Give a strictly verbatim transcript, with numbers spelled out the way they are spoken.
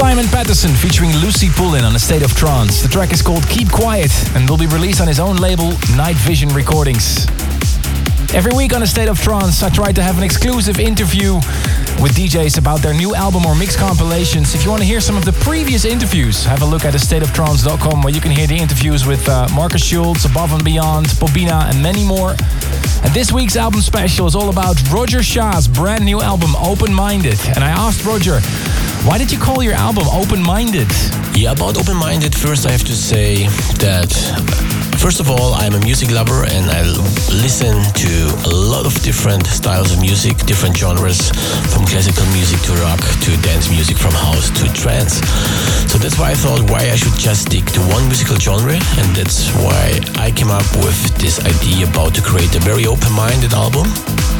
Simon Patterson featuring Lucy Poulin on A State of Trance. The track is called Keep Quiet and will be released on his own label, Night Vision Recordings. Every week on A State of Trance, I try to have an exclusive interview with D Js about their new album or mix compilations. If you want to hear some of the previous interviews, have a look at a state of trance dot com, where you can hear the interviews with uh, Marcus Schultz, Above and Beyond, Bobina and many more. And this week's album special is all about Roger Shah's brand new album, Open Minded. And I asked Roger, why did you call your album Open Minded? Yeah, about Open Minded, first I have to say that first of all, I'm a music lover and I listen to a lot of different styles of music, different genres, from classical music to rock to dance music, from house to trance. So that's why I thought why I should just stick to one musical genre, and that's why I came up with this idea about to create a very open-minded album.